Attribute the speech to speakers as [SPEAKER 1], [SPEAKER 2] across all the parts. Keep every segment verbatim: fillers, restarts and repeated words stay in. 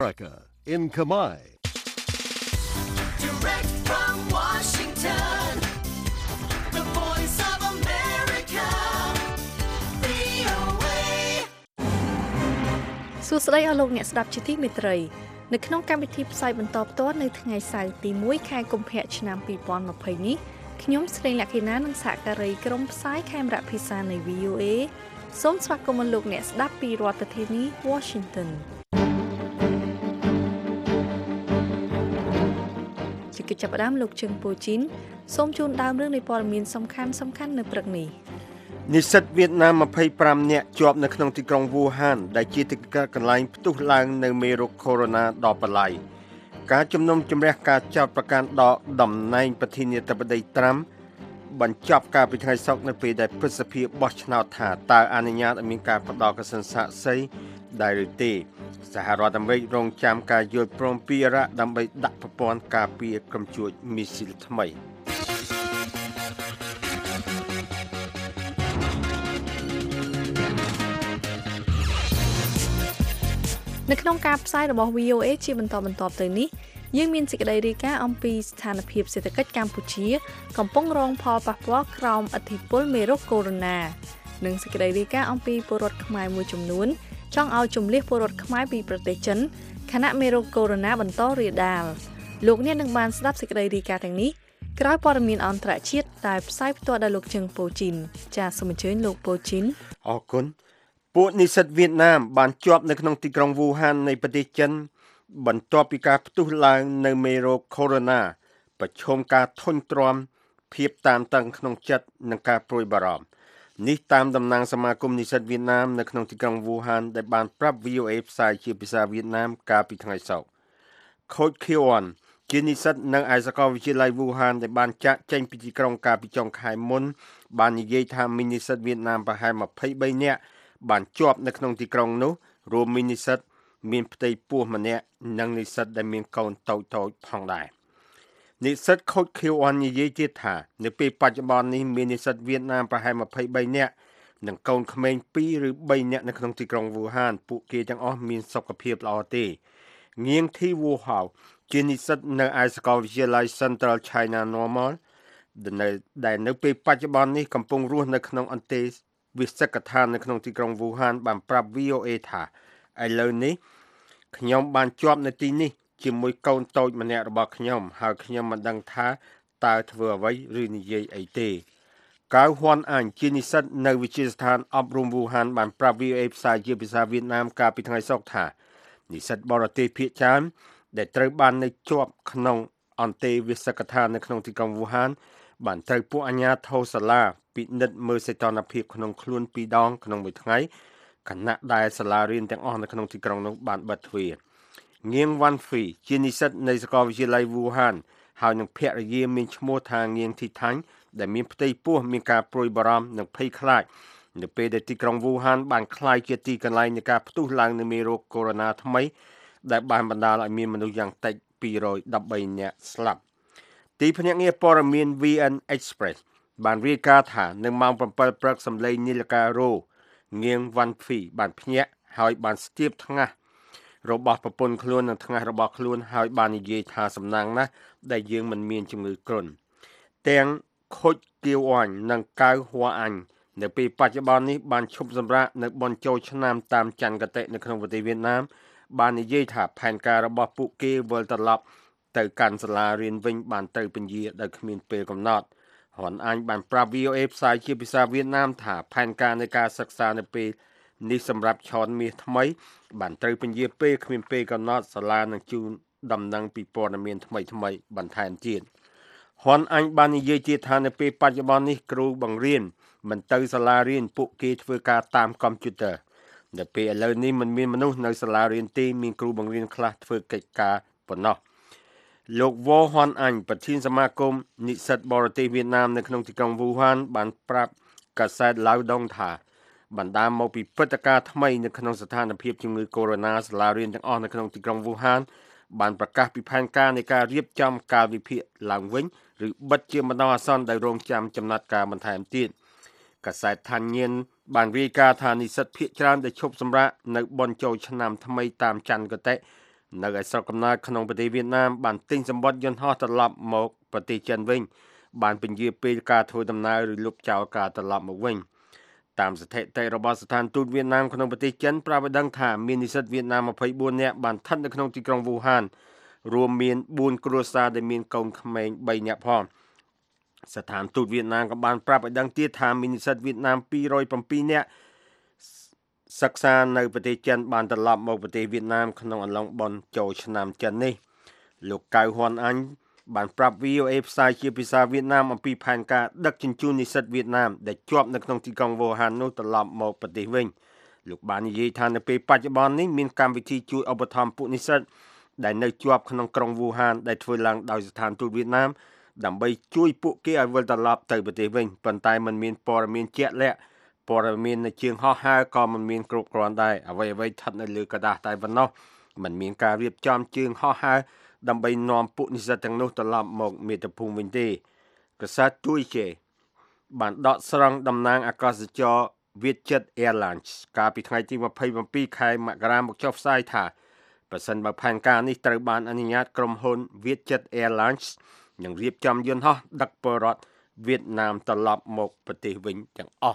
[SPEAKER 1] America in Khmer.
[SPEAKER 2] Direct from Washington, the voice of America, វី អូ เอ
[SPEAKER 3] សួស្តីអស់លោកអ្នកស្ដាប់ជាទីមេត្រីនៅក្នុងកម្មវិធីផ្សាយបន្តផ្ទាល់នៅថ្ងៃសៅរ៍ទីមួយខែកុម្ភៈឆ្នាំពីរពាន់ម្ភៃនេះខ្ញុំស្រីលក្ខិណានិងសហការីក្រុមផ្សាយខេមរៈភាសានៃ វី អូ เอ សូមស្វាគមន៍លោកអ្នកស្ដាប់ពីរដ្ឋធានី Washington ជាកិច្ចចាប់ផ្ដើមលោកជឹងពូជីនសូមជូនដើមរឿងនៃព័ត៌មានសំខាន់សំខាន់នៅព្រឹកនេះ
[SPEAKER 4] និស្សិតវៀតណាមยี่สิบห้าនាក់ជាប់នៅក្នុងទីក្រុងវូហានដែលជាទីកន្លែងផ្ទុះឡើងនៅមេរោគកូវីដ -ដបល្លៃការជំនុំជម្រះការចោទប្រកាន់ដកតំណែងប្រធានាធិបតីត្រាំបញ្ចប់ការពីថ្ងៃសុក្រនៅពេលដែលព្រឹទ្ធសភាបោះឆ្នោតថាតើអនុញ្ញាតឲ្យមានការផ្តល់កសិនសាកសីដែរឬទេសហរដ្ឋអាមេរិករងចាំការយល់ព្រមពីអ៊ីរ៉ាក់ដើម្បីដាក់ប្រព័ន្ធការពារក្រុមជួចមីស៊ីលថ្មី
[SPEAKER 3] នៅក្នុងការផ្សាយរបស់ វី អូ เอ ជាបន្តបន្ទាប់ទៅនេះយើងមានសេចក្តីរាយការណ៍អំពីស្ថានភាពសេដ្ឋកិច្ចកម្ពុជាកំពុងរងផលប៉ះពាល់ក្រោមឥទ្ធិពលមេរោគកូវីដ -និងសេចក្តីរាយការណ៍អំពីពលរដ្ឋខ្មែរមួយចំនួនចង់ឲ្យជំលះពលរដ្ឋខ្មែរពីប្រទេសចិនខណៈមេរោគកូវីដ -បន្តរាលដាលលោកអ្នកនឹងបានស្ដាប់សេចក្តីរាយការណ៍ទាំងនេះក្រោយព័ត៌មានអន្តរជាតិដែលផ្សាយផ្ទាល់ដោយលោកជឹងពូជីនចាសសូមអញ្ជើញលោកពូជីន
[SPEAKER 4] អរគុណពួកនិស្សិតវៀតណាមបានជាប់នៅក្នុងទីក្រុងវូហាននៃប្រទេសចិនបន្ទាប់ពីការផ្ទុះឡើងនៅមេរោគកូវីដ -ប្រឈមការធុញទ្រាន់ភាពតានតឹងក្នុងចិត្តនិងការព្រួយបារម្ភនេះតាមតំណាងសមាគមនិស្សិតវៀតណាមនៅក្នុងទីក្រុងវូហានដែលបានប្រាប់ វី អូ เอ ផ្សាយជាភាសាវៀតណាមកាលពីថ្ងៃសុក្រខូចខៀវអនជានិស្សិតនៅឯសាកលវិទ្យាល័យវូហានដែលបានចាក់ចេញពីទីក្រុងកាលពីចុងខែមុនបាននិយាយថាមាននិស្សិតវៀតណាមប្រហែលยี่สิบสามនាក់បានជាប់នៅក្នុងទីក្រុងនោះរួមមាននិស្សិតមានផ្ទៃពោះម្នាក់និងនិស្សិតដែលមានកូនតូចតូចផងដែរនិស្សិតខូចខៀវអននិយាយទៀតថានៅពេលបច្ចុប្បន្ននេះមាននិស្សិតវៀតណាមប្រហែលยี่สิบสามនាក់និងកូនក្មេងពីរឬបីនាក់នៅក្នុងទីក្រុងវូហានពួកគេទាំងអស់មានសុខភាពល្អទេងៀងធីវូហៅជានិស្សិតនៅឯសាកលវិទ្យាល័យ Central China Normal ដែលនៅពេលបច្ចុប្បន្ននេះកំពុងរស់នៅក្នុងអន្តេវិសិកដ្ឋាននៅក្នុងទីក្រុងវូហានបានប្រាប់ វី អូ เอ ថាឥឡូវនេះខ្ញុំបានជាប់នៅទីនេះជាមួយកូនតូចម្នាក់របស់ខ្ញុំហើយខ្ញុំមិនដឹងថាតើធ្វើអ្វីឬនិយាយអីទេកៅហ៊ុនអញជានិស្សិតនៅវិទ្យាស្ថានអប់រំវូហានបានប្រាប់ វី អូ เอ ផ្សាយជាភាសាវៀតណាមកាលពីថ្ងៃសុក្រថានិស្សិតបរទេសភាគច្រើនដែលត្រូវបាននៅជាប់ក្នុងអន្តេវិសិកដ្ឋាននៅក្នុងទីក្រុងវូហានបានត្រូវពួកអាជ្ញាធរសាលាពិនិត្យមើលសីតុណ្ហភាពក្នុងខ្លួនពីរដងក្នុងមួយថ្ងៃខណៈដែលសាលារៀនទាំងអស់នៅក្នុងទីក្រុងនោះបានបិទទ្វារងៀងវ៉ាន់ហ្វីជានិស្សិតនៃសាកលវិទ្យាល័យវូហានហើយនឹងភរិយាមានឈ្មោះថាងៀងធីថាញ់ដែលមានផ្ទៃពោះមានការព្រួយបារម្ភនិងភ័យខ្លាចនៅពេលដែលទីក្រុងវូហានបានក្លាយជាទីកន្លែងនៃការផ្ទុះឡើងនៃមេរោគកូវីដ -ថ្មីដែលបានបណ្ដាលឲ្យមានមនុស្សយ៉ាងតិចពីររយដប់បីនាក់ស្លាប់ទីភ្នាក់ងារព័ត៌មាន វី អេន Express បានរាយការណ៍ថានៅម៉ោងsevenព្រឹកសម្លេងនីលការ៉ូងៀងវ៉ាន់ហ្វីបានភ្ញាក់ហើយបានស្ទាបថ្ងាសរបស់ប្រពន្ធខ្លួននិងថ្ងាសរបស់ខ្លួនហើយបាននិយាយថាសំណាងណាស់ដែលយើងមិនមានជំងឺគ្រុនទាំងខូចគៀវអញនិងកៅហួរអញនៅពេលបច្ចុប្បន្ននេះបានឈប់សម្រាកនៅបនចូលឆ្នាំតាមច័ន្ទគតិនៅក្នុងប្រទេសវៀតណាមបាននិយាយថាផែនការរបស់ពួកគេវិលត្រឡប់ទៅកាន់សាលារៀនវិញបានទៅពន្យាដោយគ្មានពេលកំណត់ហ៊ុនអញបានប្រាប់ វី អូ เอ ផ្សាយជាភាសាវៀតណាមថាផែនការនៃការសិក្សានៅពេលនេះសម្រាប់ឆនមាសថ្មីបានត្រូវពន្យាពេលគ្មានពេលកំណត់សាលានឹងជូនដំណឹងពីព័ត៌មានថ្មីថ្មីបន្ថែមទៀតហ៊ុនអញបាននិយាយទៀតថានៅពេលបច្ចុប្បន្ននេះគ្រូបង្រៀនមិនទៅសាលារៀនពួកគេធ្វើការតាមកុំព្យូទ័រនៅពេលឥឡូវនេះមិនមានមនុស្សនៅសាលារៀនទេមានគ្រូបង្រៀនខ្លះធ្វើកិច្ចការប៉ុណ្ណោះលោកវ៉ូហ៊ុនអញប្រធានសមាគមនិស្សិតបរទេសវៀតណាមនៅក្នុងទីក្រុងវូហានបានប្រាប់កាសែតឡាវដងថាបណ្ដាលមកពីព្រឹត្តិការណ៍ថ្មីនៅក្នុងស្ថានភាពជំងឺកូវីដ -សាលារៀនទាំងអស់នៅក្នុងទីក្រុងវូហានបានប្រកាសពីផែនការនៃការរៀបចំកាលវិភាគឡើងវិញឬបិទជាបណ្ដោះអាសន្នដោយរងចាំចំណាត់ការបន្ថែមទៀតកាសែតថាញៀនបានរាយការណ៍ថានិស្សិតភាគច្រើនដែលឈប់សម្រាកនៅបនចូលឆ្នាំថ្មីតាមច័ន្ទគតិនៅឯស្រុកកំណើតក្នុងប្រទេសវៀតណាមបានទិញសម្បត្តិយន្តហោះត្រឡប់មកប្រទេសចិនវិញបានពន្យាពេលការធ្វើដំណើរឬលុបចោលការត្រឡប់មកវិញតាមស្ថិតិរបស់ស្ថានទូតវៀតណាមក្នុងប្រទេសចិនប្រាប់ឲ្យដឹងថាមាននិស្សិតវៀតណាមtwenty-fourនាក់បានស្ថិតនៅក្នុងទីក្រុងវូហានរួមមានfourគ្រួសារដែលមានកូនក្មេងthreeនាក់ផងស្ថានទូតវៀតណាមក៏បានប្រាប់ឲ្យដឹងទៀតថាមាននិស្សិតវៀតណាមtwo hundred sevenនាក់សិក្សានៅប្រទេសចិនបានត្រឡប់មកប្រទេសវៀតណាមក្នុងអំឡុងបុណ្យចូលឆ្នាំចិននេះលោកកៅហ៊ុនអញបានប្រាប់ V O A ផ្សាយជាភាសាវៀតណាមអំពីផែនការដឹកជញ្ជូននិស្សិតវៀតណាមដែលជាប់នៅក្នុងទីក្រុងវូហាននោះត្រឡប់មកប្រទេសវិញលោកបាននិយាយថានៅពេលបច្ចុប្បន្ននេះមានកម្មវិធីជួយឧបត្ថម្ភពួកនិស្សិតដែលនៅជាប់ក្នុងក្រុងវូហានដែលធ្វើឡើងដោយស្ថានទូតវៀតណាមដើម្បីជួយពួកគេឲ្យវិលត្រឡប់ទៅប្រទេសវិញប៉ុន្តែมันមានព័ត៌មានជាក់លាក់ព័ត៌មាននៃជើងហោះហើរក៏មិនមានគ្រប់គ្រាន់ដែរអ្វីអ្វីស្ថិតនៅលើกระดาษតែប៉ុណ្ណោះมันមានការរៀបចំជើងហោះហើរដើម្បីនាំពួកនិស្សិតទាំងនោះត្រឡប់មកមាតុភូមិវិញទេកាសែតទួយជេបានដកស្រង់តំណាងអាកាសចរ Vietjet Airlines កាលពីថ្ងៃទីtwenty-sevenខែមករាមកចុះផ្សាយថាប្រសិនបើផែនការនេះត្រូវបានអនុញ្ញាតក្រុមហ៊ុន Vietjet Airlines នឹងរៀបចំយន្តហោះដឹកពលរដ្ឋវៀតណាមត្រឡប់មកប្រទេសវិញទាំងអស់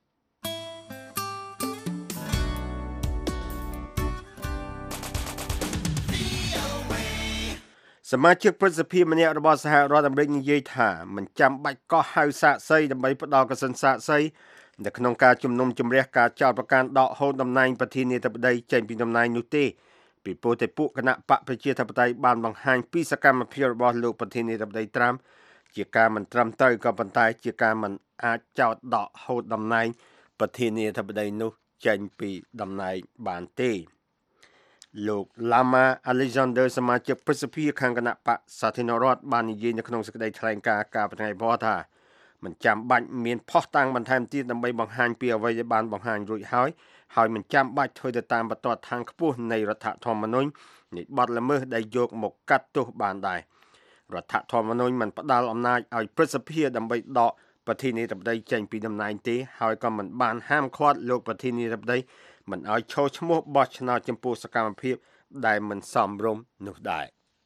[SPEAKER 4] សមាជិកព្រឹទ្ធសភាម្នាក់របស់សហរដ្ឋអាមេរិកនិយាយថាមិនចាំបាច់កោះហៅសាកសីដើម្បីផ្ដល់កសិនសាកសីនៅក្នុងការជំនុំជម្រះការចោទប្រកាន់ដកហូតតំណែងប្រធានាធិបតីចេញពីតំណែងនោះទេពីព្រោះតែពួកគណៈបកប្រជាធិបតេយ្យបានបង្ហាញពីសកម្មភាពរបស់លោកប្រធានាធិបតីត្រាំជាការមិនត្រឹមត្រូវក៏ប៉ុន្តែជាការមិនអាចចោទដកហូតតំណែងប្រធានាធិបតីនោះចេញពីតំណែងបានទេលោក Lama Alexander សមាជិកព្រឹទ្ធសភាខាងគណៈបកសាធារណរដ្ឋបាននិយាយនៅក្នុងសេចក្តីថ្លែងការណ៍កាលពីថ្ងៃពុធថាមិនចាំបាច់មានផុសតាំងបន្ថែមទៀតដើម្បីបង្ហាញពីអ្វីដែលបានបង្ហាញរួចហើយហើយមិនចាំបាច់ធ្វើទៅតាមបន្ទាត់ທາງខ្ពស់នៃរដ្ឋធម្មនុញ្ញនៃបទល្មើសដែលយកមកកាត់ទោសបានដែររដ្ឋធម្មនុញ្ញមិនផ្ដល់អំណាចឲ្យព្រឹទ្ធសភាដើម្បីដកប្រធានាធិបតីចេញពីតំណែងទេហើយក៏មិនបានហាមឃាត់លោកប្រធានាធិបតីមិនឲ្យឈរឈ្មោះបោះឆ្នោតចំពោះសកម្មភាពដែលមិនសមរម្យនោះដែរ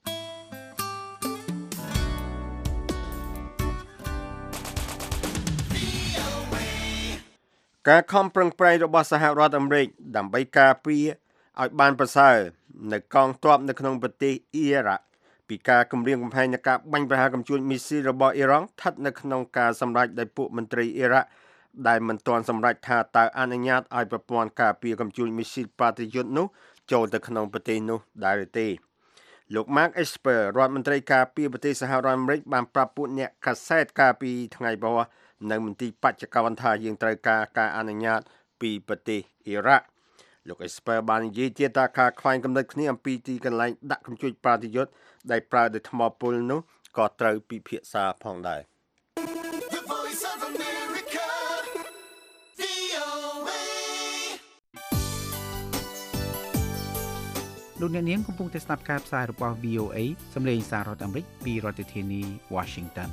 [SPEAKER 4] ការខំប្រឹងប្រែងរបស់សហរដ្ឋអាមេរិកដើម្បីការពារឲ្យបានប្រសើរនៅកងទ័ពនៅក្នុងប្រទេសអ៊ីរ៉ាក់ពីការគម្រាមកំហែងនៃការបាញ់ប្រហារកំជួចមីស៊ីលរបស់អ៊ីរ៉ង់ស្ថិតនៅក្នុងការសម្រេចដោយពួកមន្ត្រីអ៊ីរ៉ាក់ដែលមិនទាន់សម្រេចថាតើអនុញ្ញាតឲ្យប្រព័ន្ធការពារកំជួចមីស៊ីលប៉ាត្រីយុទ្ធនោះចូលទៅក្នុងប្រទេសនោះដែរទេលោក Mark Esper រដ្ឋមន្ត្រីការពារប្រទេសសហរដ្ឋអាមេរិកបានប្រាប់ពួកអ្នកកាសែតកាលពីថ្ងៃបរិយានៅមន្ទីរបច្ចេកវិទ្យាថាយើងត្រូវការការអនុញ្ញាតពីប្រទេសអ៊ីរ៉ាក់លោក Esper បាននិយាយទៀតថាការខ្វែងគំនិតគ្នាអំពីទីកន្លែងដាក់កំជួចប៉ាត្រីយុទ្ធដែលប្រើដោយថ្មពុលនោះក៏ត្រូវពិភាក្សាផងដែរ
[SPEAKER 1] លោកអ្នកនាងកំពុងតែស្ដាប់ការផ្សាយរបស់ V O A សំឡេងសាររដ្ឋអាមេរិកពីរដ្ឋធានី Washington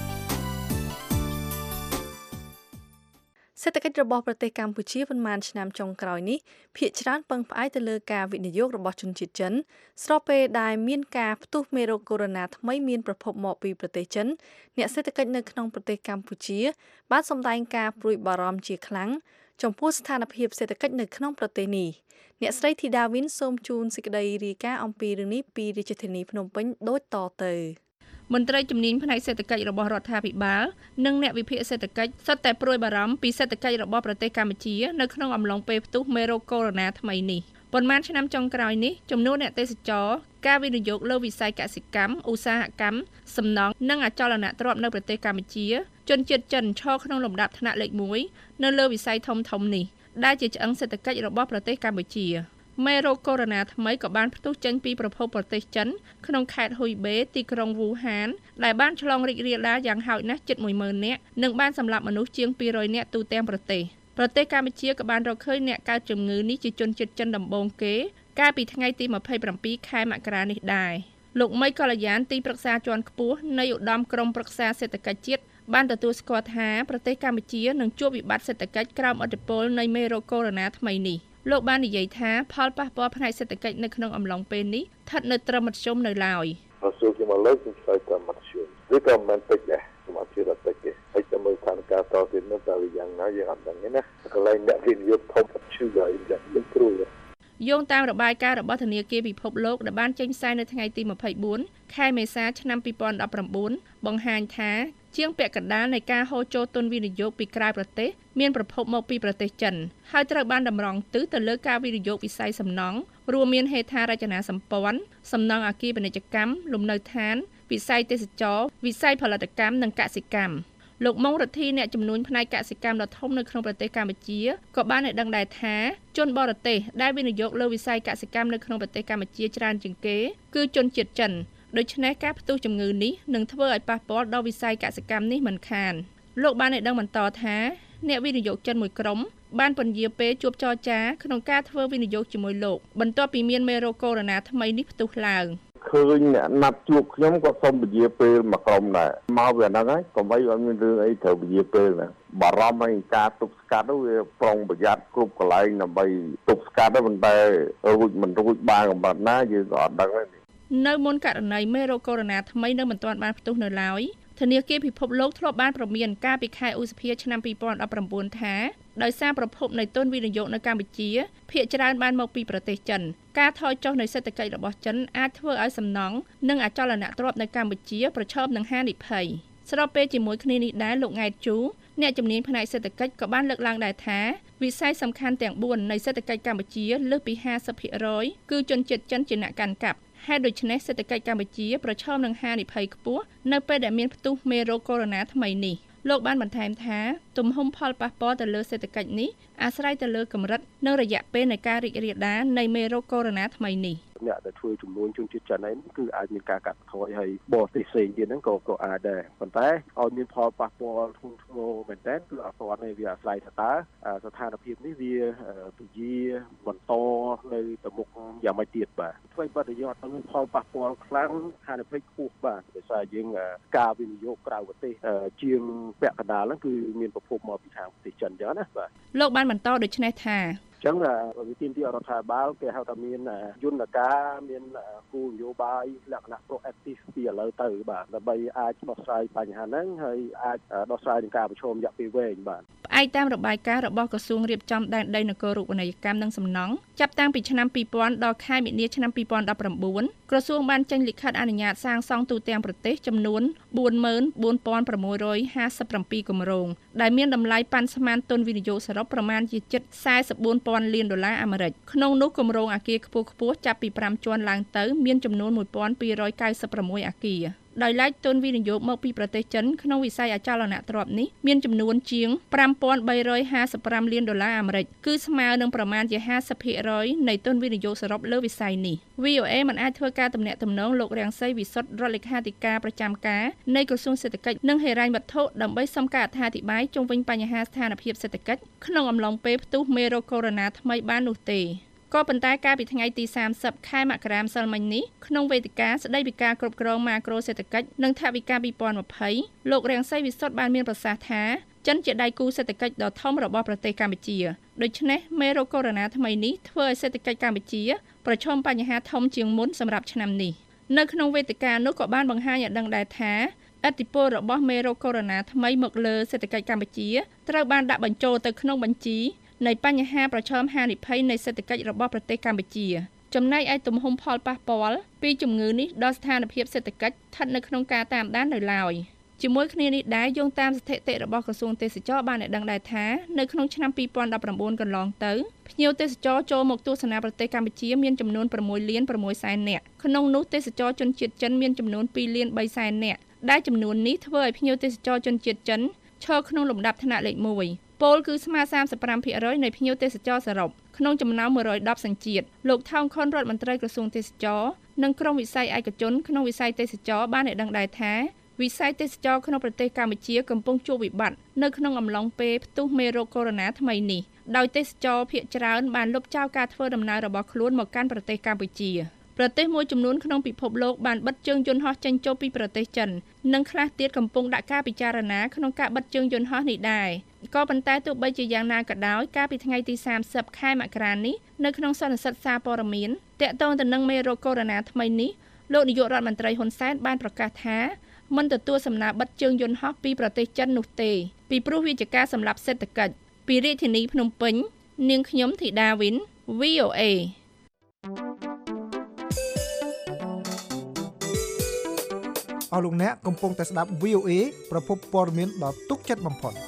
[SPEAKER 3] សេដ្ឋកិច្ចរបស់ប្រទេសកម្ពុជាប៉ុន្មានឆ្នាំចុងក្រោយនេះភាគច្រើនពឹងផ្អែកទៅលើការវិនិយោគរបស់ជនជាតិចិនស្របពេលដែលមានការផ្ទុះមេរោគកូវីដ -ថ្មីមានប្រភពមកពីប្រទេសចិនអ្នកសេដ្ឋកិច្ចនៅក្នុងប្រទេសកម្ពុជាបានសម្ដែងការព្រួយបារម្ភជាខ្លាំងចំពោះស្ថានភាពសេដ្ឋកិច្ចនៅក្នុងប្រទេសនេះអ្នកស្រីធីតាវីនសូមជូនសេចក្តីរាយការណ៍អំពីរឿងនេះពីរាជធានីភ្នំពេញដូចតទៅមន្ត្រីជំនាញផ្នែកសេដ្ឋកិច្ចរបស់រដ្ឋាភិបាលនិងអ្នកវិភាគសេដ្ឋកិច្ចសុទ្ធតែព្រួយបារម្ភពីសេដ្ឋកិច្ចរបស់ប្រទេសកម្ពុជានៅក្នុងអំឡុងពេលផ្ទុះមេរោគកូវីដ -ថ្មីនេះប៉ុន្មានឆ្នាំចុងក្រោយនេះចំនួនអ្នកទេសចរការវិនិយោគលើវិស័យកសិកម្មឧស្សាហកម្មសំណង់និងអចលនទ្រព្យនៅប្រទេសកម្ពុជាជនជាតិចិនឈរក្នុងលំដាប់ថ្នាក់លេខមួយនៅលើវិស័យធំៗនេះដែលជាឆ្អឹងសេដ្ឋកិច្ចរបស់ប្រទេសកម្ពុជាមេរោគកូវីដ -ថ្មីក៏បានផ្ទុះចេញពីប្រភពប្រទេសចិនក្នុងខេត្តហ៊ុយបេទីក្រុងវូហានដែលបានឆ្លងរីករាលដាលយ៉ាងហោចណាស់ជិតមួយម៉ឺននាក់និងបានសម្លាប់មនុស្សជាងពីររយនាក់ទូទាំងប្រទេសប្រទេសកម្ពុជាក៏បានរកឃើញអ្នកកើតជំងឺនេះជាជនជាតិចិនដំបូងគេកាលពីថ្ងៃទីtwenty-sevenខែមករានេះដែរលោកមីកល្យានទីប្រឹក្សាជាន់ខ្ពស់នៃឧត្តមក្រុមប្រឹក្សាសេដ្ឋកិច្ចជាតិបានទទួលស្គាល់ថាប្រទេសកម្ពុជានឹងជួបវិបត្តិសេដ្ឋកិច្ចក្រោមឥទ្ធិពលនៃមេរោគកូវីដ -ថ្មីនេះ
[SPEAKER 5] លោកបាននិយាយថាផលប៉ះពាល់ផ្នែកសេដ្ឋកិច្ចនៅក្នុងអំឡុងពេលនេះស្ថិតនៅត្រឹមមធ្យមនៅឡើយ
[SPEAKER 6] ក្រសួងខ្ញុំឥឡូវខ្ញុំឆ្លើយតាមមធ្យមឬក៏មិនតិចដែរខ្ញុំអត់ជឿថាតិចទេហើយតែមើលស្ថានភាពតទៅនោះតើវាយ៉ាងណាយើងអត់ដឹងទេណាកន្លែងអ្នកវិនិយោគធំឈឺហើយអ្នកមិនគ្រូ
[SPEAKER 5] យោងតាមរបាយការណ៍របស់ធនាគារពិភពលោកដែលបានចេញផ្សាយនៅថ្ងៃទីម្ភៃបួនខែមេសាឆ្នាំពីរពាន់ដប់ប្រាំបួនបង្ហាញថាជាងពាក់កណ្ដាលនៃការហូរចូលទុនវិនិយោគពីក្រៅប្រទេសមានប្រភពមកពីប្រទេសចិនហើយត្រូវបានតម្រង់ទិសទៅលើការវិនិយោគវិស័យសំណង់រួមមានហេដ្ឋារចនាសម្ព័ន្ធសំណង់អគារពាណិជ្ជកម្មលំនៅឋានវិស័យទេសចរវិស័យផលិតកម្មនិងកសិកម្មលោកម៉ុងរទ្ធីអ្នកជំនួញផ្នែកកសិកម្មដ៏ធំនៅក្នុងប្រទេសកម្ពុជាក៏បានឲ្យដឹងដែរថាជនបរទេសដែលវិនិយោគលើវិស័យកសិកម្មនៅក្នុងប្រទេសកម្ពុជាច្រើនជាងគេគឺជនជាតិចិនដូច្នេះការផ្ទុះជំងឺនេះនឹងធ្វើឲ្យប៉ះពាល់ដល់វិស័យកសិកម្មនេះមិនខានលោកបានឲ្យដឹងបន្តថាអ្នកវិនិយោគចិនមួយក្រុមបានពន្យាពេលជួបចរចាក្នុងការធ្វើវិនិយោគជាមួយលោកបន្ទាប់ពីមានមេរោគកូវីដ -ថ្មីនេះផ្ទុះឡើង
[SPEAKER 6] ឃើញអ្នកណាត់ជួបខ្ញុំក៏សូមពជាពេលមកក្រុមដែរមកវាហ្នឹងហើយកុំឲ្យអត់មានរឿងអីត្រូវពជាពេលណាបារម្ភឲ្យការទប់ស្កាត់នោះវាប្រុងប្រយ័ត្នគ្រប់កន្លែងដើម្បីទប់ស្កាត់តែប៉ុន្តែរួចមិនរួចបានកម្រិតណាយើងក៏អត់ដឹងដែរ
[SPEAKER 5] នៅមុនករណីមេរោគកូវីដ -ថ្មីនៅមិនទាន់បានផ្ទុះនៅឡើយធនាគារពិភពលោកធ្លាប់បានប្រមានកាលពីខែឧសភាឆ្នាំពីរពាន់ដប់ប្រាំបួនថាដោយសារប្រភពនៃទុនវិនិយោគនៅកម្ពុជាភាគច្រើនបានមកពីប្រទេសចិនការថយចុះនៃសេដ្ឋកិច្ចរបស់ចិនអាចធ្វើឲ្យសំណង់និងអចលនទ្រព្យនៅកម្ពុជាប្រឈមនឹងហានិភ័យស្របពេលជាមួយគ្នានេះដែរលោកង៉ែតជូអ្នកជំនាញផ្នែកសេដ្ឋកិច្ចក៏បានលើកឡើងដែរថាវិស័យសំខាន់ទាំងបួននៃសេដ្ឋកិច្ចកម្ពុជាលើសពីห้าสิบភាគរយ គឺជនជាតិចិនជាអ្នកកាន់កាប់ហេតុដូច្នេះសេដ្ឋកិច្ចកម្ពុជាប្រឈមនឹងហានិភ័យខ្ពស់នៅពេលដែលមានផ្ទុះមេរោគកូវីដ -ថ្មីនេះលោកបានបន្ថែមថាទំហំផលប៉ះពាល់ទៅលើសេដ្ឋកិច្ចនេះអាស្រ័យទៅលើកម្រិតនិងរយៈពេលនៃការរីករាលដាលនៃមេរោគកូវីដ -ថ្មីនេះ
[SPEAKER 6] អ្នកដែលធ្វើចំនួនជនជាតិចិនហ្នឹងគឺអាចមានការកាត់បន្ថយហើយបរទេសផ្សេងទៀតហ្នឹងក៏ក៏អាចដែរប៉ុន្តែឲ្យមានផលប៉ះពាល់ធ្ងន់ធ្ងរមែនទែនគឺអត់ទាន់ទេវាអាស្រ័យថាតើស្ថានភាពនេះវាពជាបន្តនៅទៅមុខយ៉ាងម៉េចទៀតបាទធ្វើបទយត់ទៅមានផលប៉ះពាល់ខ្លាំងហានិភ័យខ្ពស់បាទដោយសារយើងការវិនិយោគក្រៅប្រទេសជាងពាក់កណ្ដាលហ្នឹងគឺមានប្រភពមកពីខាងប្រទេសចិនអញ្ចឹងណាបាទ
[SPEAKER 5] លោកបានបន្តដូចនេះថា
[SPEAKER 6] ចឹងវិធានទីរដ្ឋាភិបាលគេហៅថាមានយន្តការមានគោលនយោបាយលក្ខណៈ proactive ពីឥឡូវទៅបាទដើម្បីអាចដោះស្រាយបញ្ហាហ្នឹងហើយអាចដោះស្រាយនឹងការប្រឈមរយៈពេលវែងបាទ
[SPEAKER 5] ផ្អែកតាមរបាយការណ៍របស់ក្រសួងរៀបចំដែនដីនគររូបនីយកម្មនិងសំណង់ចាប់តាំងពីឆ្នាំពីរពាន់ដល់ខែមីនាឆ្នាំពីរពាន់ដប់ប្រាំបួនក្រសួងបានចេញលិខិតអនុញ្ញាតសាងសង់ទូទាំងប្រទេសចំនួនបួនម៉ឺនបួនពាន់ប្រាំមួយរយហាសិបប្រាំពីរគម្រោងដែលមានតម្លៃប៉ាន់ស្មានទុនវិនិយោគសរុបប្រមាណជាជិតសែសិបបួនពាន់លានដុល្លារអាមេរិកក្នុងនោះគម្រោងអគារខ្ពស់ខ្ពស់ចាប់ពីប្រាំជាន់ឡើងទៅមានចំនួនមួយពាន់ពីររយកៅសិបប្រាំមួយអគារដោយឡែកទុនវិនិយោគមកពីប្រទេសចិនក្នុងវិស័យអចលនទ្រព្យនេះមានចំនួនជាងប្រាំពាន់បីរយហាសិបប្រាំលានដុល្លារអាមេរិកគឺស្មើនឹងប្រមាណជាហាសិបភាគរយនៃទុនវិនិយោគសរុបលើវិស័យនេះ វី អូ អេ មិនអាចធ្វើការទំនាក់ទំនងលោករាំងសីវិសុទ្ធរដ្ឋលេខាធិការប្រចាំការនៃក្រសួងសេដ្ឋកិច្ចនិងហិរញ្ញវត្ថុដើម្បីសុំការអត្ថាធិប្បាយជុំវិញបញ្ហាស្ថានភាពសេដ្ឋកិច្ចក្នុងអំឡុងពេលផ្ទុះមេរោគកូវីដ -ថ្មីបាននោះទេក៏ប៉ុន្តែកាលពីថ្ងៃទីសាមសិបខែមករាម្សិលមិញនេះក្នុងវេទិកាស្ដីពីការគ្រប់គ្រងម៉ាក្រូសេដ្ឋកិច្ចនិងថវិកាពីរពាន់ម្ភៃលោករាំងសីវិសុទ្ធបានមានប្រសាសន៍ថាចិនជាដៃគូសេដ្ឋកិច្ចដ៏ធំរបស់ប្រទេសកម្ពុជាដូច្នេះមេរោគកូវីដ -ថ្មីនេះធ្វើឲ្យសេដ្ឋកិច្ចកម្ពុជាប្រឈមបញ្ហាធំជាងមុនសម្រាប់ឆ្នាំនេះនៅក្នុងវេទិកានោះក៏បានបង្ហាញឲ្យដឹងដែរថាឥទ្ធិពលរបស់មេរោគកូវីដ -ថ្មីមកលើសេដ្ឋកិច្ចកម្ពុជាត្រូវបានដាក់បញ្ចូលទៅក្នុងបញ្ជីនៃបញ្ហាប្រឈមហានិភ័យនៃសេដ្ឋកិច្ចរបស់ប្រទេសកម្ពុជាចំណែកឯទំហំផលប៉ះពាល់ពីជំងឺនេះដល់ស្ថានភាពសេដ្ឋកិច្ចស្ថិតនៅក្នុងការតាមដាននៅឡើយជាមួយគ្នានេះដែរយោងតាមស្ថិតិរបស់ក្រសួងទេសចរបានឲ្យដឹងដែរថានៅក្នុងឆ្នាំពីរពាន់ដប់ប្រាំបួនកន្លងទៅភ្ញៀវទេសចរចូលមកទស្សនាប្រទេសកម្ពុជាមានចំនួនប្រាំមួយលានប្រាំមួយសែននាក់ក្នុងនោះទេសចរជនជាតិចិនមានចំនួនពីរលានបីសែននាក់ដែលចំនួននេះធ្វើឲ្យភ្ញៀវទេសចរជនជាតិចិនឈរក្នុងលំដាប់ថ្នាក់លេខមួយពលគឺស្មើសាមសិបប្រាំភាគរយនៃភ្ញៀវទេសចរសរុបក្នុងចំណោមមួយរយដប់សញ្ជាតិលោកថោងខុនរដ្ឋមន្ត្រីក្រសួងទេសចរនិងក្រុមវិស័យឯកជនក្នុងវិស័យទេសចរបានឲ្យដឹងដែរថាវិស័យទេសចរក្នុងប្រទេសកម្ពុជាកំពុងជួបវិបត្តិនៅក្នុងអំឡុងពេលផ្ទុះមេរោគកូវីដ -ថ្មីនេះដោយទេសចរភាគច្រើនបានលុបចោលការធ្វើដំណើររបស់ខ្លួនមកកាន់ប្រទេសកម្ពុជាប្រទេសមួយចំនួនក្នុងពិភពលោកបានបិទជើងយន្តហោះចេញចូលពីប្រទេសចិននិងខ្លះទៀតកំពុងដាក់ការពិចារណាក្នុងការបិទជើងយន្តហោះនេះដែរក៏ប៉ុន្តែទោះបីជាយ៉ាងណាក៏ដោយកាលពីថ្ងៃទីសាមសិបខែមករានេះនៅក្នុងសន្និសីទសារព័ត៌មានតាក់ទងទៅនឹងមេរោគកូវីដ -ថ្មីនេះលោកនាយករដ្ឋមន្ត្រីហ៊ុនសែនបានប្រកាសថាមិនទទួលសំណើបិទជើងយន្តហោះពីប្រទេសចិននោះទេពីព្រោះវាជាការសម្លាប់សេដ្ឋកិច្ចពីរាជធានីភ្នំពេញនាងខ្ញុំធីតាវិន វី អូ អេ
[SPEAKER 7] អស់លោកអ្នកកំពុងតែស្ដាប់ វី អូ អេ ប្រភពព័ត៌មានដ៏ទុកចិត្តបំផុត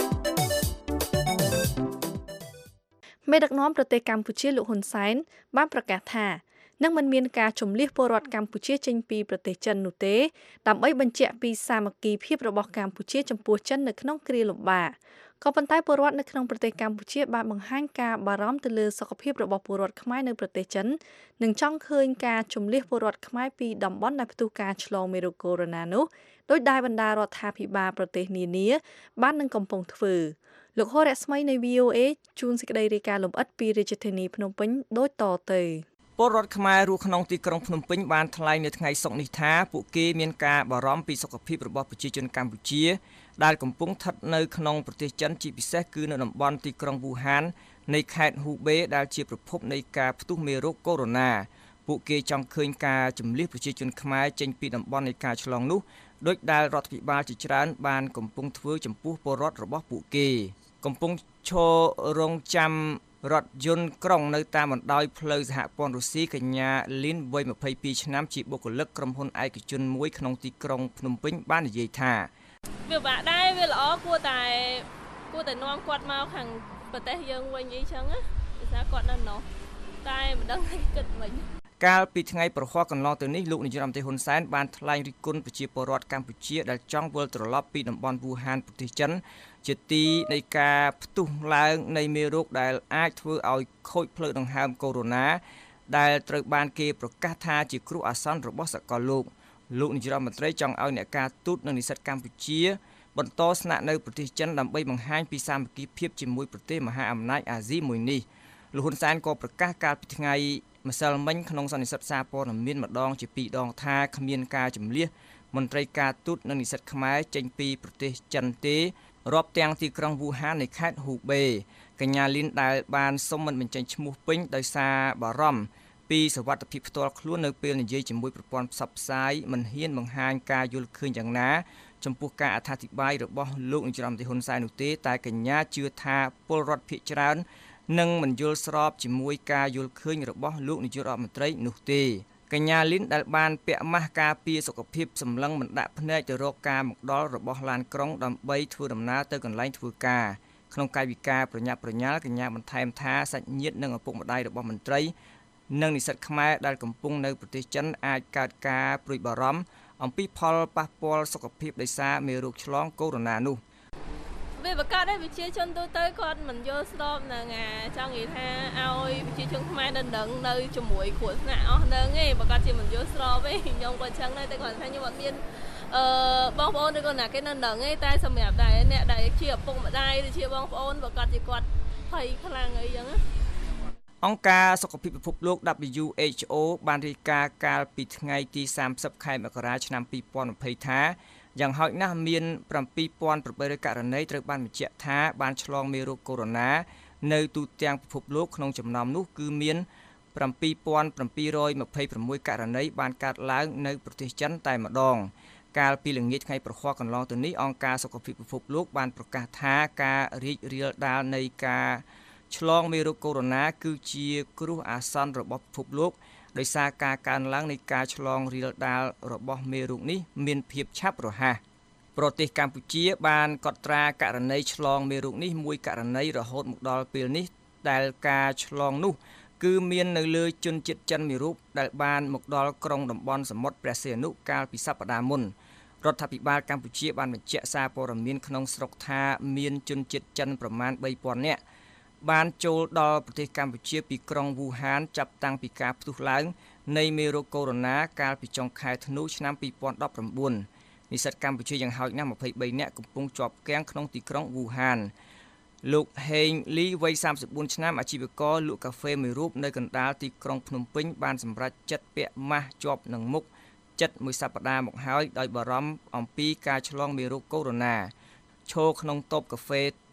[SPEAKER 3] មេដឹកនាំប្រទេសកម្ពុជាលោកហ៊ុនសែនបានប្រកាសថានឹងមិនមានការជំលះពលរដ្ឋកម្ពុជាចេញពីប្រទេសចិននោះទេដើម្បីបញ្ជាក់ពីសាមគ្គីភាពរបស់កម្ពុជាចំពោះចិននៅក្នុងគ្រាលំបាកក៏ប៉ុន្តែពលរដ្ឋនៅក្នុងប្រទេសកម្ពុជាបានបង្ហាញការបារម្ភទៅលើសុខភាពរបស់ពលរដ្ឋខ្មែរនៅប្រទេសចិននិងចង់ឃើញការជំលះពលរដ្ឋខ្មែរពីតំបន់ដែលផ្ទុះការឆ្លងមេរោគកូវីដ -នោះដោយដែលបណ្ដារដ្ឋាភិបាលប្រទេសនានាបាននឹងកំពុងធ្វើលោកហូរ៉ាស្មីនៃ វី អូ អេ ជួនសេចក្តីរាយការណ៍លម្អិតពីរាជធានីភ្នំពេញដូចតទៅ
[SPEAKER 8] ពលរដ្ឋខ្មែររស់ក្នុងទីក្រុងភ្នំពេញបានថ្លែងនៅថ្ងៃសុក្រនេះថាពួកគេមានការបារម្ភពីសុខភាពរបស់ប្រជាជនកម្ពុជាដែលកំពុងស្ថិតនៅក្នុងប្រទេសចិនជាពិសេសគឺនៅតំបន់ទីក្រុងវូហាននៃខេត្តហ៊ូបេដែលជាប្រភពនៃការផ្ទុះមេរោគកូវីដ -ពួកគេចង់ឃើញការជំលះប្រជាជនខ្មែរចេញពីតំបន់នៃការឆ្លងនោះដោយដែលរដ្ឋាភិបាលជាច្រើនបានកំពុងធ្វើចំពោះពលរដ្ឋរបស់ពួកគេកំពុងឈររងចាំរថយន្តក្រុងនៅតាមបណ្ដោយផ្លូវសហព័ន្ធរុស្ស៊ីកញ្ញាលីនវ័យម្ភៃពីរឆ្នាំជាបុគ្គលិកក្រុមហ៊ុនឯកជនមួយក្នុងទីក្រុងភ្នំពេញបាននិយាយថា
[SPEAKER 9] វាបាក់ដែរវាល្អគួរតែគួរតែនាំគាត់មកខាងប្រទេសយើងវិញអីចឹងណាពីថាគាត់នៅនោះតែមិនដឹងគិតមិន
[SPEAKER 8] កាលពីថ្ងៃប្រហ័សកន្លងទៅនេះលោកនាយរដ្ឋមន្ត្រីហ៊ុនសែនបានថ្លែងរិះគន់ប្រជាពលរដ្ឋកម្ពុជាដែលចង់វិលត្រឡប់ពីតំបន់វូហានប្រទេសចិនជាទីនៃការផ្ទុះឡើងនៃមេរោគដែលអាចធ្វើឲ្យខូចផ្លូវដង្ហើមកូវីដ -ដែលត្រូវបានគេប្រកាសថាជាគ្រោះអាសន្នរបស់សកលលោកលោកនាយរដ្ឋមន្ត្រីចង់ឲ្យអ្នកការទូតនិងនិស្សិតកម្ពុជាបន្តស្នាក់នៅប្រទេសចិនដើម្បីបង្ហាញពីសាមគ្គីភាពជាមួយប្រទេសមហាអំណាចអាស៊ីមួយនេះលោកហ៊ុនសែនក៏ប្រកាសកាលពីថ្ងៃម្សិលមិញក្នុងសន្និសីទសារព័ត៌មានម្ដងជាពីរដងថាគ្មានការជំលះមន្ត្រីការទូតនិងនិស្សិតខ្មែរចេញពីប្រទេសចិនទេរាប់ទាំងទីក្រុងវូហាននៃខេត្តហ៊ូបេកញ្ញាលីនដែលបានសុំមិនបញ្ចេញឈ្មោះពេញដោយសារបារម្ភពីសុវត្ថិភាពផ្ទាល់ខ្លួននៅពេលនិយាយជាមួយប្រព័ន្ធផ្សព្វផ្សាយមិនហ៊ានបង្ហាញការយល់ឃើញយ៉ាងណាចំពោះការអត្ថាធិប្បាយរបស់លោកនាយរដ្ឋមន្ត្រីហ៊ុនសែននោះទេតែកញ្ញាជឿថាពលរដ្ឋភាគច្រើននឹងមិនយល់ស្របជាមួយការយល់ឃើញរបស់លោកនាយករដ្ឋមន្ត្រីនោះទេកញ្ញាលីនដែលបានពាក់ម៉ាស់ការពារសុខភាពសម្លឹងមិនដាក់ភ្នែកទៅរកការមកដល់របស់ឡានក្រុងដើម្បីធ្វើដំណើរទៅកន្លែងធ្វើការក្នុងកាយវិការប្រញាប់ប្រញាល់កញ្ញាបន្ថែមថាសាច់ញាតិនិងឪពុកម្ដាយរបស់មន្ត្រីនិងនិស្សិតខ្មែរដែលកំពុងនៅប្រទេសចិនអាចកើតការព្រួយបារម្ភអំពីផលប៉ះពាល់សុខភាពដោយសារមេរោគឆ្លងកូវីដ -នោះ
[SPEAKER 9] វាបង្កើតឲ្យប្រជាជនទូទៅគាត់មិនយល់ស្របនឹងចង់និយាយថាឲ្យប្រជាជនខ្មែរនៅនឹងនៅជាមួយគ្រោះថ្នាក់អស់នឹងឯងបើគាត់ជាមិនយល់ស្របទេខ្ញុំក៏អញ្ចឹងដែរតែគាត់ថាខ្ញុំអត់មានអឺបងប្អូនឬក៏ណាគេនៅនឹងឯងតែសម្រាប់ដែរអ្នកដែលជាឪពុកម្ដាយឬជាបងប្អូនបើគាត់ជាគាត់ភ័យខ្លាំងអីចឹងណា
[SPEAKER 8] អង្គការសុខភាពពិភពលោក ដបលីយូ អេច អូ បានរាយការណ៍កាលពីថ្ងៃទីសាមសិបខែមករាឆ្នាំពីរពាន់ម្ភៃថាយ៉ាងហោចណាស់មានប្រាំពីរពាន់ប្រាំបីរយករណីត្រូវបានបញ្ជាក់ថាបានឆ្លងមេរោគកូវីដ -នៅទូទាំងពិភពលោកក្នុងចំណោមនោះគឺមានប្រាំពីរពាន់ប្រាំពីររយម្ភៃប្រាំមួយករណីបានកើតឡើងនៅប្រទេសចិនតែម្ដងកាលពីល្ងាចថ្ងៃប្រហ័សកន្លងទៅនេះអង្គការសុខភាពពិភពលោកបានប្រកាសថាការរីករាលដាលនៃការឆ្លងមេរោគកូវីដ គឺជាគ្រោះអាសន្នរបស់ពិភពលោកដោយសារការកើនឡើងនៃការឆ្លងរាលដាលរបស់មេរោគនេះមានភាពឆាប់រហ័សប្រទេសកម្ពុជាបានកត់ត្រាករណីឆ្លងមេរោគនេះមួយករណីរហូតមកដល់ពេលនេះដែលការឆ្លងនោះគឺមាននៅលើជនជាតិចិនមួយរូបដែលបានមកដល់ក្រុងតំបន់សមុទ្រព្រះសីហនុកាលពីសប្តាហ៍មុនរដ្ឋាភិបាលកម្ពុជាបានបញ្ជាក់សារព័ត៌មានក្នុងស្រុកថាមានជនជាតិចិនប្រមាណបីពាន់នាក់បានចូលដល់ប្រទេសកម្ពុជាពីក្រុងវូហានចាប់តាំងពីការផ្ទុះឡើងនៃមេរោគកូវីដ -កាលពីចុងខែធ្នូឆ្នាំពីរពាន់ដប់ប្រាំបួននិស្សិតកម្ពុជាយ៉ាងហោចណាស់ម្ភៃបីនាក់កំពុងជាប់គាំងក្នុងទីក្រុងវូហានលោកហេងលីវ័យសាមសិបបួនឆ្នាំអាជីវករលក់កាហ្វេមួយរូបនៅកណ្ដាលទីក្រុងភ្នំពេញបានសម្រេចចិត្តពាក់ម៉ាស់ជាប់នឹងមុខចិត្តមួយសប្តាហ៍មកហើយដោយបារម្ភអំពីការឆ្លងមេរោគកូវីដ -ឈរក្នុងតូបកាហ្វេ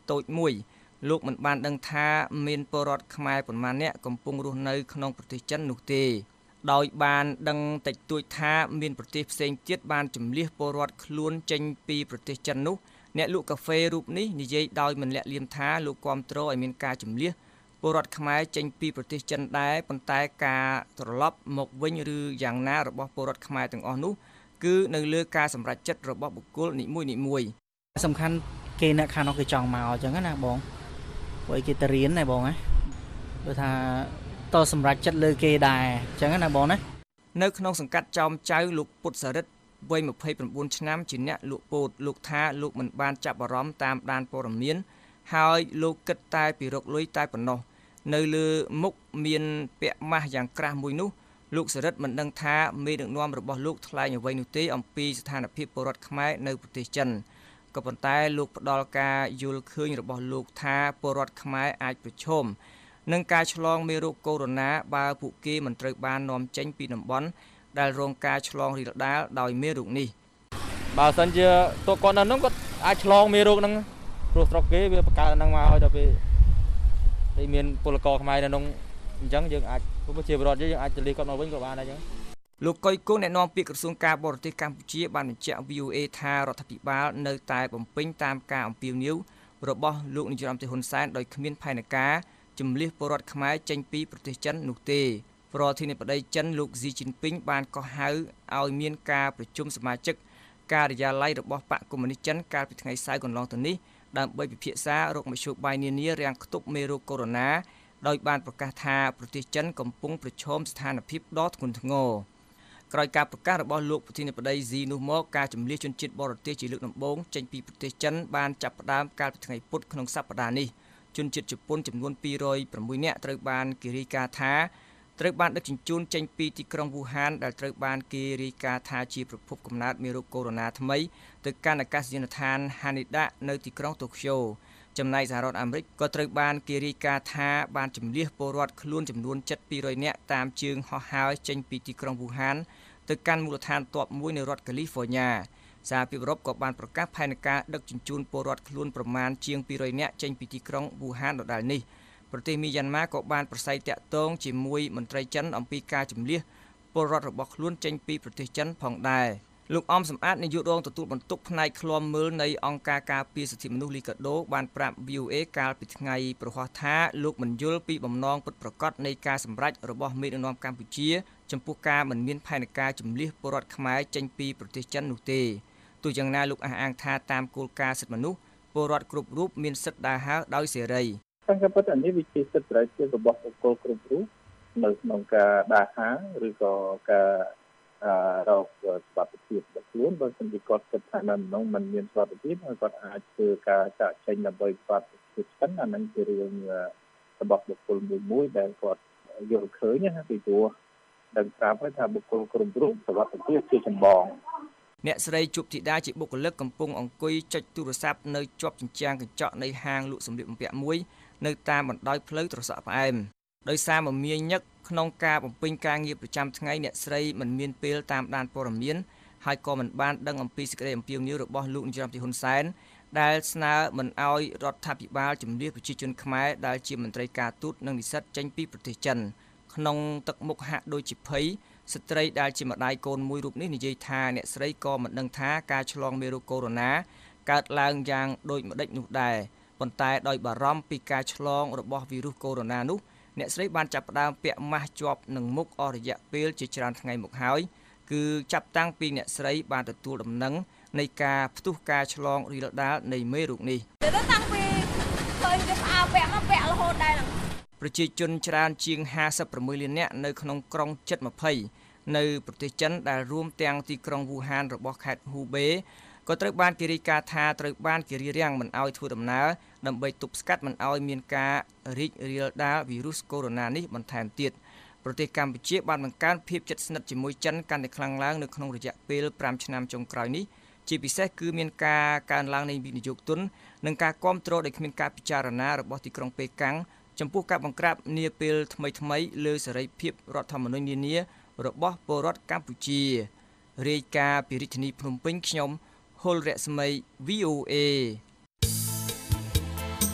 [SPEAKER 8] តូចមួយលោកមិនបានដឹងថាមានពលរដ្ឋខ្មែរប៉ុន្មាននាក់កំពុងរស់នៅក្នុងប្រទេសចិននោះទេដោយបានដឹងតិចតួចថាមានប្រទេសផ្សេងទៀតបានជំលះពលរដ្ឋខ្លួនចេញពីប្រទេសចិននោះអ្នកលក់កាហ្វេរូបនេះនិយាយដោយមិនលាក់លៀមថាលោកគាំទ្រឲ្យមានការជំលះពលរដ្ឋខ្មែរចេញពីប្រទេសចិនដែរប៉ុន្តែការត្រឡប់មកវិញឬយ៉ាងណារបស់ពលរដ្ឋខ្មែរទាំងអស់នោះគឺនៅលើការសម្រេចចិត្តរបស់បុគ្គលនីមួយៗ
[SPEAKER 10] សំខាន់គេអ្នកខាងនោះគេចង់មកអញ្ចឹងណាបងព្រោះគេទៅរៀនណាបងណាដូចថាតសម្រេចចិត្តលើគេដែរអញ្ចឹងណាបងណា
[SPEAKER 8] នៅក្នុងសង្កាត់ចោមចៅលោកពុទ្ធសរិទ្ធវ័យម្ភៃប្រាំបួនឆ្នាំជាអ្នកលក់ពោតលោកថាលោកមិនបានចាប់អារម្មណ៍តាមដានព័ត៌មានហើយលោកគិតតែពីរកលុយតែប៉ុណ្ណោះនៅលើមុខមានពាក់ម៉ាស់យ៉ាងក្រាស់មួយនោះលោកសរិទ្ធមិនដឹងថាមេដឹកនាំរបស់លោកថ្លែងអ្វីនោះទេអំពីស្ថានភាពពលរដ្ឋខ្មែរនៅប្រទេសចិនក៏ប៉ុន្តែលោកផ្ដល់ការយល់ឃើញរបស់លោកថាពលរដ្ឋខ្មែរអាចប្រឈមនឹងការឆ្លងមេរោគកូវីដ -បើពួកគេមិនត្រូវបាននាំចេញពីតំបន់ដែលរងការឆ្លងរីករាលដាលដោយមេរោគនេះ
[SPEAKER 11] បើសិនជាតើគាត់នៅនោះគាត់អាចឆ្លងមេរោគហ្នឹងព្រោះស្រុកគេវាបង្កើតហ្នឹងមកឲ្យដល់ពេលតែមានពលករខ្មែរនៅនោះអញ្ចឹងយើងអាចប្រជាពលរដ្ឋយើងអាចទៅលីគាត់មកវិញក៏បានដែរអញ្ចឹង
[SPEAKER 8] លោកកុយគង់អ្នកនាំពាក្យក្រសួងការបរទេសកម្ពុជាបានបញ្ជាក់ V O A ថារដ្ឋាភិបាលនៅតែបំពេញតាមការអំពាវនាវរបស់លោកនាយរដ្ឋមន្ត្រីហ៊ុនសែនដោយគ្មានផែនការជំលះពលរដ្ឋខ្មែរចេញពីប្រទេសចិននោះទេប្រធានាធិបតីចិនលោកស៊ីជីនពីងបានកោះហៅឲ្យមានការប្រជុំសមាជិកការិយាល័យរបស់បកកុម្មុយនីសចិនកាលពីថ្ងៃសៅរ៍កន្លងទៅនេះដើម្បីពិភាក្សារកមធ្យោបាយនានារាំងខ្ទប់មេរោគកូវីដ -ដោយបានប្រកាសថាប្រទេសចិនកំពុងប្រឈមស្ថានភាពដ៏ធ្ងន់ធ្ងរក្រោយការប្រកាសរបស់លោកប្រធានាធិបតីស៊ីនោះមកការជំលះជនជាតិបរទេសជាលើកដំបូងចេញពីប្រទេសចិនបានចាប់ផ្ដើមកាលពីថ្ងៃពុធក្នុងសប្តាហ៍នេះជនជាតិជប៉ុនចំនួនពីររយប្រាំមួយនាក់ត្រូវបានគេរាយការណ៍ថាត្រូវបានដឹកជញ្ជូនចេញពីទីក្រុងវូហានដែលត្រូវបានគេរាយការណ៍ថាជាប្រភពកំណើតមេរោគកូវីដ -ថ្មីទៅកាន់អាកាសយានដ្ឋាន Haneda នៅទីក្រុងតូក្យូចំណែកសហរដ្ឋអាមេរិកក៏ត្រូវបានគេរាយការណ៍ថាបានជំលះពលរដ្ឋខ្លួនចំនួនជិតពីររយនាក់តាមជើងហោះហើរចេញពីទីក្រុងវូហានទៅកាន់មូលដ្ឋានទ័ពមួយនៅរដ្ឋកាលីហ្វ័រញ៉ាសហភាពអឺរ៉ុបក៏បានប្រកាសផែនការដឹកជញ្ជូនពលរដ្ឋខ្លួនប្រមាណជាងពីររយនាក់ចេញពីទីក្រុងវូហានដដែលនេះប្រទេសមីយ៉ាន់ម៉ាក៏បានប្រស័យតាក់ទងជាមួយមន្ត្រីចិនអំពីការជំលះពលរដ្ឋរបស់ខ្លួនចេញពីប្រទេសចិនផងដែរលោកអមសំអាតនាយករងទទួលបន្ទុកផ្នែកឃ្លាំមើលនៃអង្គការការពារសិទ្ធិមនុស្សលីកាដូបានប្រាប់ V O A កាលពីថ្ងៃប្រហ័សថាលោកមិនយល់ពីបំណងពិតប្រាកដនៃការសម្រេចរបស់មេដឹកនាំកម្ពុជាចំពោះការមិនមានផែនការជំលះពលរដ្ឋខ្មែរចេញពីប្រទេសចិននោះទេទោះយ៉ាងណាលោកអះអាងថាតាមគោលការណ៍សិទ្ធិមនុស្សពលរដ្ឋគ្រប់រូបមានសិទ្ធិដើរហើរដោយសេរី
[SPEAKER 6] តាមការពិតអានេះវាជាសិទ្ធិសេរីភាពរបស់បុគ្គលគ្រប់រូបនៅក្នុងការដើរហើរឬក៏ការរកសុខភាពរបស់ខ្លួនបើមិនពីគាត់គិតថានៅក្នុងมันមានសុខភាពហើយគាត់អាចធ្វើការចាក់ចេញដើម្បីគាត់ធ្វើស្កិនអានឹងជារឿងរបស់បុគ្គលមួយមួយដែលគាត់យល់ឃើញណាពីព្រោះដឹងប្រាប់ហើយថាបុគ្គលគ្រប់រូបសុខភាពជាចម្បង
[SPEAKER 8] អ្នកស្រីជប់ធីតាជាបុគ្គលិកកំពុងអង្គុយចុចទូរស័ព្ទនៅជាប់ជញ្ជាំងកញ្ចក់នៃហាងលក់សម្លៀកបំពាក់មួយនៅតាមបណ្ដោយផ្លូវត្រសក់ផ្អែមដោយសារមមាញឹកក្នុងការបំពេញការងារប្រចាំថ្ងៃអ្នកស្រីមិនមានពេលតាមដានព័ត៌មានហើយក៏មិនបានដឹងអំពីសេចក្តីអំពាវនាវរបស់លោកនាយរដ្ឋមន្ត្រីហ៊ុនសែនដែលស្នើមិនអោយរដ្ឋាភិបាលជំនះប្រជាជនខ្មែរដែលជាមន្ត្រីការទូតនិងនិស្សិតចេញពីប្រទេសចិនក្នុងទឹកមុខហាក់ដូចជាភ័យស្ត្រីដែលជាម្ដាយកូនមួយរូបនេះនិយាយថាអ្នកស្រីក៏មិនដឹងថាការឆ្លងមេរោគកូវីដ -កើតឡើងយ៉ាងដូចម្ដេចនោះដែរប៉ុន្តែដោយបារម្ភពីការឆ្លងរបស់វីរុសកូវីដ -នោះអ្នកស្រីបានចាប់ផ្ដើមពាក់ម៉ាស់ជាប់នឹងមុខអស់រយៈពេលជាច្រើនថ្ងៃមកហើយគឺចាប់តាំងពីអ្នកស្រីបានទទួលដំណឹងនៃការផ្ទុះការឆ្លងរីករាលដាលនៃមេរោគនេះតាំងពីឃើញគេផ្អើពាក់មកពាក់រហូតដែរប្រជាជនច្រើនជាងห้าสิบหกលាននាក់នៅក្នុងក្រុងជិតยี่สิบនៅប្រទេសចិនដែលរួមទាំងទីក្រុងវូហានរបស់ខេត្តហ៊ូបេក៏ត្រូវបានគេរាយការណ៍ថាត្រូវបានគេរារាំងមិនឲ្យធ្វើដំណើរដើម្បីទប់ស្កាត់មិនឲ្យមានការរីករាលដាលវីរុសកូវីដ -នេះបន្ថែមទៀតប្រទេសកម្ពុជាបានបង្កើនភាពជិតស្និទ្ធជាមួយចិនកាន់តែខ្លាំងឡើងនៅក្នុងរយៈពេលប្រាំឆ្នាំចុងក្រោយនេះជាពិសេសគឺមានការកើនឡើងនៃវិនិយោគទុននិងការគាំទ្រដោយគ្មានការពិចារណារបស់ទីក្រុងប៉េកាំងចំពោះការបង្ក្រាបនាពេលថ្មីៗលើសេរីភាពរដ្ឋធម្មនុញ្ញនានារបស់ពលរដ្ឋកម្ពុជារាយការណ៍ពីរាជធានីភ្នំពេញខ្ញុំហុលរស្មី V O A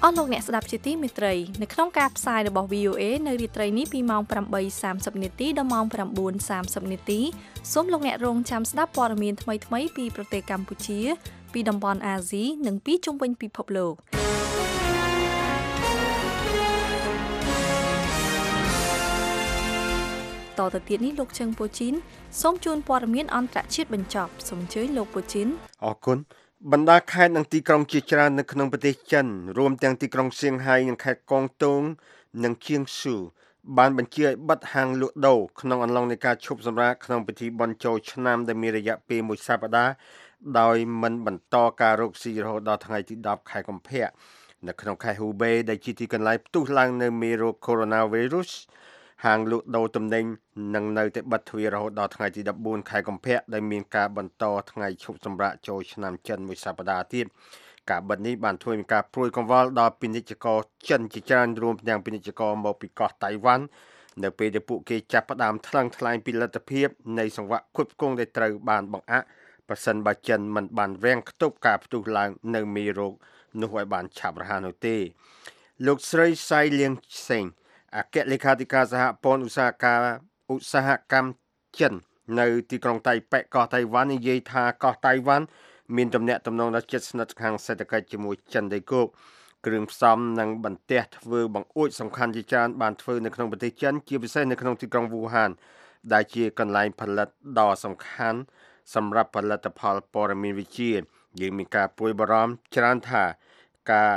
[SPEAKER 3] អស់លោកអ្នកស្ដាប់ជាទីមេត្រីនៅក្នុងការផ្សាយរបស់ វី អូ អេ នៅរាត្រីនេះពីម៉ោងប្រាំបីសាមសិបនាទីដល់ម៉ោងប្រាំបួនសាមសិបនាទីសូមលោកអ្នករងចាំស្ដាប់ព័ត៌មានថ្មីៗពីប្រទេសកម្ពុជាពីតំបន់អាស៊ីនិងពីជុំវិញពិភពលោកតទៅទៀតនេះលោកជឹងពូជីនសូមជូនព័ត៌មានអន្តរជាតិបញ្ចប់សូមអញ្ជើញលោកពូជីន
[SPEAKER 4] អរគុណបណ្ដាខេត្តនិងទីក្រុងជាច្រើននៅក្នុងប្រទេសចិនរួមទាំងទីក្រុងសៀងហៃនិងខេត្តកងតុងនិងជៀងស៊ូបានបញ្ជាឲ្យបិទហាងលក់ដូរក្នុងអំឡុងនៃការឈប់សម្រាកក្នុងពិធីបុណ្យចូលឆ្នាំដែលមានរយៈពេលមួយសប្តាហ៍ដោយមិនបន្តការរកស៊ីរហូតដល់ថ្ងៃទីដប់ខែកុម្ភៈនៅក្នុងខេត្តហ៊ូបេដែលជាទីកន្លែងផ្ទុះឡើងនៅមេរោគ Coronavirus ហាងលក់ដូរទំនិញនឹងនៅតែបិទទ្វាររហូតដល់ថ្ងៃទីដប់បួនខែកុម្ភៈដែលមានការបន្តថ្ងៃឈប់សម្រាកចូលឆ្នាំចិនមួយសប្តាហ៍ទៀតការបិទនេះបានធ្វើឲ្យការព្រួយកង្វល់ដល់ពាណិជ្ជករចិនជាច្រើនរួមទាំងពាណិជ្ជករមកពីកោះតៃវ៉ាន់នៅពេលដែលពួកគេចាប់ផ្ដើមថ្លឹងថ្លែងពីលទ្ធភាពនៃសង្វាក់ផ្គត់ផ្គង់ដែលត្រូវបានបង្អាក់ប្រសិនបើចិនមិនបានរាំងខ្ទប់ការផ្ទុះឡើងនៅមេរោគនោះឲ្យបានឆាប់រហ័សនោះទេលោកស្រីសៃលៀងសេងអគ្គលេខាធិការសហព័ន្ធឧស្សាហកម្មឧស្សាហកម្មចិននៅទីក្រុងតៃប៉េកោះតៃវ៉ាន់និយាយថាកោះតៃវ៉ាន់មានទំនាក់ទំនងដ៏ជិតស្និទ្ធខាងសេដ្ឋកិច្ចជាមួយចិនដីគោកគ្រឿងផ្សំនិងបន្ទះធ្វើបង្អួចសំខាន់ជាច្រើនបានធ្វើនៅក្នុងប្រទេសចិនជាពិសេសនៅក្នុងទីក្រុងវូហានដែលជាកន្លែងផលិតដ៏សំខាន់សម្រាប់ផលិតផលព័ត៌មានវិទ្យាយើងមានការព្រួយបារម្ភច្រើនថាការ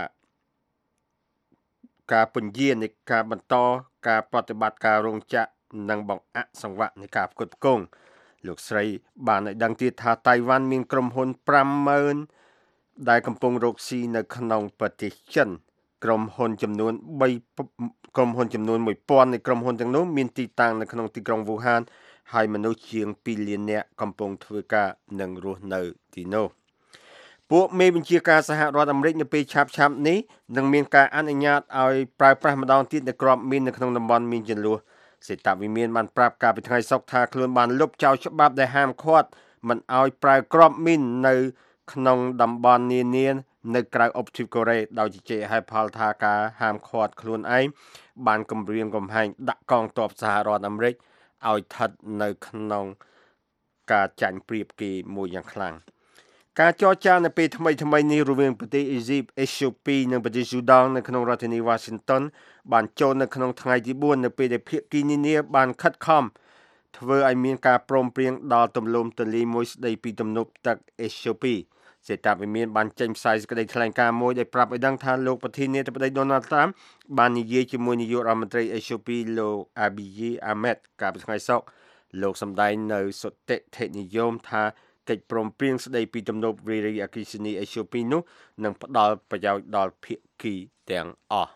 [SPEAKER 4] ការពន្យានៃការបន្តការប្រតិបត្តិការរោងចក្រនិងបង្អាក់សង្វាក់នៃការផ្គត់ផ្គង់លោកស្រីបានឲ្យដឹងទៀតថាតៃវ៉ាន់មានក្រុមហ៊ុន ប្រាំម៉ឺន ដែលកំពុងរកស៊ីនៅក្នុងប្រទេសចិនក្រុមហ៊ុនចំនួន3ក្រុមហ៊ុនចំនួនមួយពាន់នៃក្រុមហ៊ុនទាំងនោះមានទីតាំងនៅក្នុងទីក្រុងវូហានហើយមនុស្សជាងពីរលាននាក់កំពុងធ្វើការនិងរស់នៅទីនោះពួកមេបញ្ជាការសហរដ្ឋអាមេរិកនៅពេលឆាប់ឆាប់នេះនឹងមានការអនុញ្ញាតឲ្យប្រើប្រាស់ម្ដងទៀតនៅគ្រាប់មីននៅក្នុងតំបន់មានជម្លោះសេតវិមានបានប្រាប់កាលពីថ្ងៃសុក្រថាខ្លួនបានលុបចោលច្បាប់ដែលហាមឃាត់មិនឲ្យប្រើគ្រាប់មីននៅក្នុងតំបន់នានានៅក្រៅអុបទ្វីបកូរ៉េដោយជជែកហេតុផលថាការហាមឃាត់ខ្លួនឯងបានគំរាមកំហែងដាក់កងទ័ពសហរដ្ឋអាមេរិកឲ្យស្ថិតនៅក្នុងការចាញ់ប្រៀបគេមួយយ៉ាងខ្លាំងការចរចានៅពេលថ្មីថ្មីនេះរវាងប្រទេសអេស៊ីបអេស្យូពីនិងប្រទេសស៊ូដង់នៅក្នុងរដ្ឋធានី Washington បានចូលនៅក្នុងថ្ងៃទីបួននៅពេលដែលភាគីនានាបានខិតខំធ្វើឲ្យមានការព្រមព្រៀងដល់ទម្លំទលាយមួយស្ដីពីទំនប់ទឹកអេស្យូពីសេតាវិមានបានចេញផ្សាយសេចក្តីថ្លែងការណ៍មួយដែលប្រាប់ឲ្យដឹងថាលោកប្រធានាធិបតី Donald Trump បាននិយាយជាមួយនាយករដ្ឋមន្ត្រីអេស្យូពីលោក Abiy Ahmed កាលពីថ្ងៃសុក្រលោកសម្ដែងនៅសុតិធិនិយមថាកិច្ចព្រមព្រៀងស្ដីពីទំនប់វារីអគ្គិសនីអេស្យូពីនោះនឹងផ្ដល់ប្រយោជន៍ដល់ភាគីទាំងអស់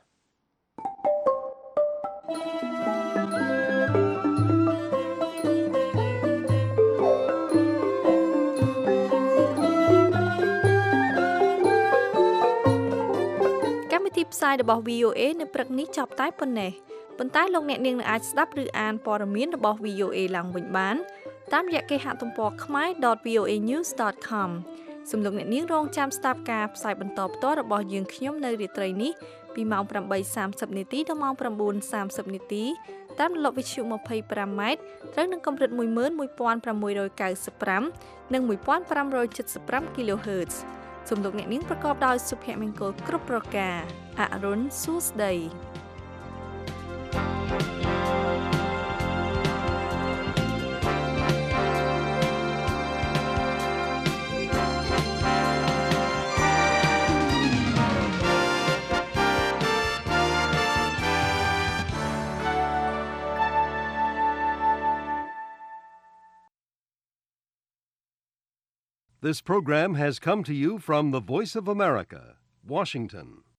[SPEAKER 3] កម្មវិធីផ្សាយរបស់ វី អូ អេ នៅព្រឹកនេះចប់តែប៉ុណ្ណេះប៉ុន្តែលោកអ្នកនាងនឹងអាចស្ដាប់ឬអានព័ត៌មានរបស់ វី អូ អេ ឡើងវិញបានតាមរយៈគេហទំព័រ khmae dot v o a news dot com សូមលោកអ្នកនាងរងចាំស្ដាប់ការផ្សាយបន្តផ្ទាល់របស់យើងខ្ញុំនៅរាត្រីនេះពីម៉ោងប្រាំបីសាមសិបនាទីដល់ម៉ោងប្រាំបួនសាមសិបនាទីតាមរលកវិទ្យុ ម្ភៃប្រាំម៉ែត្រត្រូវនឹងកម្រិត មួយម៉ឺនមួយពាន់ប្រាំមួយរយកៅសិបប្រាំ និង មួយពាន់ប្រាំរយចិតសិបប្រាំ kHz សូមលោកអ្នកនាងប្រកបដោយសុភមង្គលគ្រប់ប្រការអរុនសួស្ដី
[SPEAKER 12] This program has come to you from the Voice of America, Washington.